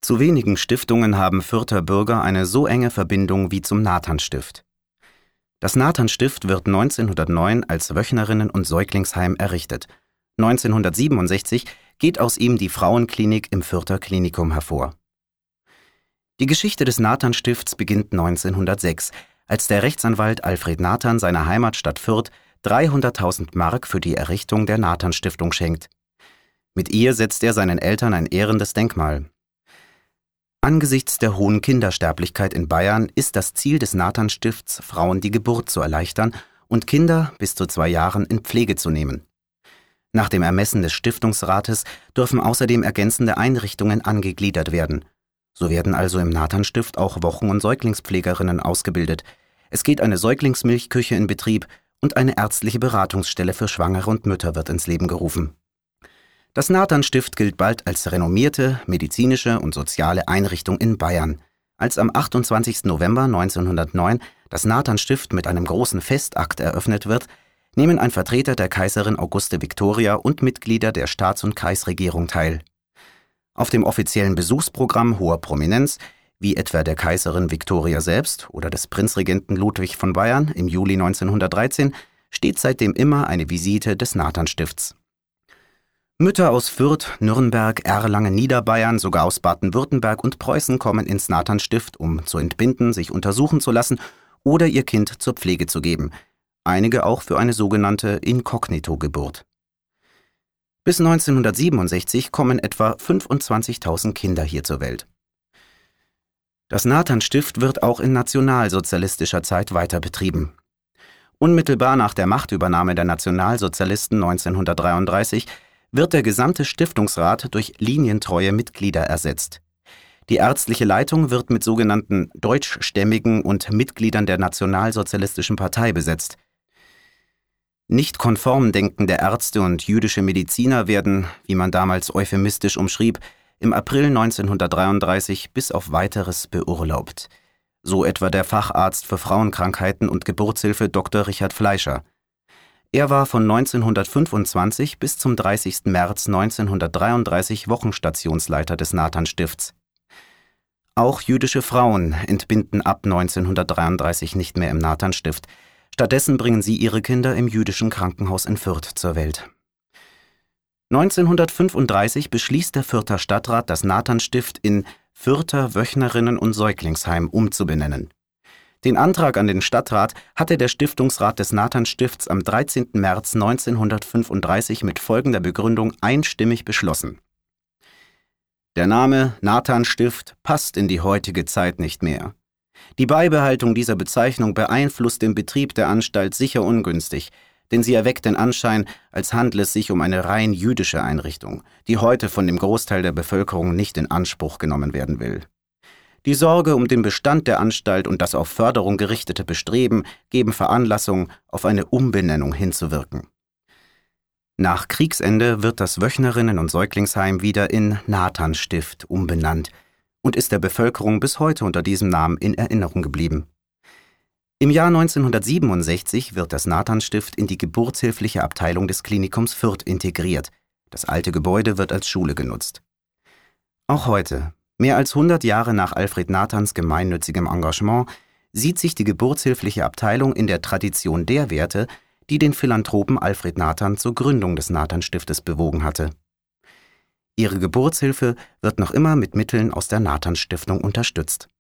Zu wenigen Stiftungen haben Fürther Bürger eine so enge Verbindung wie zum Nathanstift. Das Nathanstift wird 1909 als Wöchnerinnen- und Säuglingsheim errichtet. 1967 geht aus ihm die Frauenklinik im Fürther Klinikum hervor. Die Geschichte des Nathanstifts beginnt 1906, als der Rechtsanwalt Alfred Nathan seiner Heimatstadt Fürth 300.000 Mark für die Errichtung der Nathanstiftung schenkt. Mit ihr setzt er seinen Eltern ein ehrendes Denkmal. Angesichts der hohen Kindersterblichkeit in Bayern ist das Ziel des Nathanstifts, Frauen die Geburt zu erleichtern und Kinder bis zu 2 Jahren in Pflege zu nehmen. Nach dem Ermessen des Stiftungsrates dürfen außerdem ergänzende Einrichtungen angegliedert werden. So werden also im Nathanstift auch Wochen- und Säuglingspflegerinnen ausgebildet. Es geht eine Säuglingsmilchküche in Betrieb und eine ärztliche Beratungsstelle für Schwangere und Mütter wird ins Leben gerufen. Das Nathanstift gilt bald als renommierte medizinische und soziale Einrichtung in Bayern. Als am 28. November 1909 das Nathanstift mit einem großen Festakt eröffnet wird, nehmen ein Vertreter der Kaiserin Auguste Victoria und Mitglieder der Staats- und Kreisregierung teil. Auf dem offiziellen Besuchsprogramm hoher Prominenz, wie etwa der Kaiserin Victoria selbst oder des Prinzregenten Ludwig von Bayern im Juli 1913, steht seitdem immer eine Visite des Nathanstifts. Mütter aus Fürth, Nürnberg, Erlangen, Niederbayern, sogar aus Baden-Württemberg und Preußen kommen ins Nathanstift, um zu entbinden, sich untersuchen zu lassen oder ihr Kind zur Pflege zu geben. Einige auch für eine sogenannte Inkognito-Geburt. Bis 1967 kommen etwa 25.000 Kinder hier zur Welt. Das Nathanstift wird auch in nationalsozialistischer Zeit weiter betrieben. Unmittelbar nach der Machtübernahme der Nationalsozialisten 1933 wird der gesamte Stiftungsrat durch linientreue Mitglieder ersetzt. Die ärztliche Leitung wird mit sogenannten Deutschstämmigen und Mitgliedern der Nationalsozialistischen Partei besetzt. Nicht konform denkende Ärzte und jüdische Mediziner werden, wie man damals euphemistisch umschrieb, im April 1933 bis auf Weiteres beurlaubt. So etwa der Facharzt für Frauenkrankheiten und Geburtshilfe Dr. Richard Fleischer. Er war von 1925 bis zum 30. März 1933 Wochenstationsleiter des Nathanstifts. Auch jüdische Frauen entbinden ab 1933 nicht mehr im Nathanstift. Stattdessen bringen sie ihre Kinder im jüdischen Krankenhaus in Fürth zur Welt. 1935 beschließt der Fürther Stadtrat, das Nathanstift in Fürther Wöchnerinnen- und Säuglingsheim umzubenennen. Den Antrag an den Stadtrat hatte der Stiftungsrat des Nathanstifts am 13. März 1935 mit folgender Begründung einstimmig beschlossen: Der Name Nathanstift passt in die heutige Zeit nicht mehr. Die Beibehaltung dieser Bezeichnung beeinflusst den Betrieb der Anstalt sicher ungünstig, denn sie erweckt den Anschein, als handle es sich um eine rein jüdische Einrichtung, die heute von dem Großteil der Bevölkerung nicht in Anspruch genommen werden will. Die Sorge um den Bestand der Anstalt und das auf Förderung gerichtete Bestreben geben Veranlassung, auf eine Umbenennung hinzuwirken. Nach Kriegsende wird das Wöchnerinnen- und Säuglingsheim wieder in Nathanstift umbenannt und ist der Bevölkerung bis heute unter diesem Namen in Erinnerung geblieben. Im Jahr 1967 wird das Nathanstift in die geburtshilfliche Abteilung des Klinikums Fürth integriert. Das alte Gebäude wird als Schule genutzt. Auch heute, mehr als 100 Jahre nach Alfred Nathans gemeinnützigem Engagement, sieht sich die geburtshilfliche Abteilung in der Tradition der Werte, die den Philanthropen Alfred Nathan zur Gründung des Nathanstiftes bewogen hatte. Ihre Geburtshilfe wird noch immer mit Mitteln aus der Nathanstiftung unterstützt.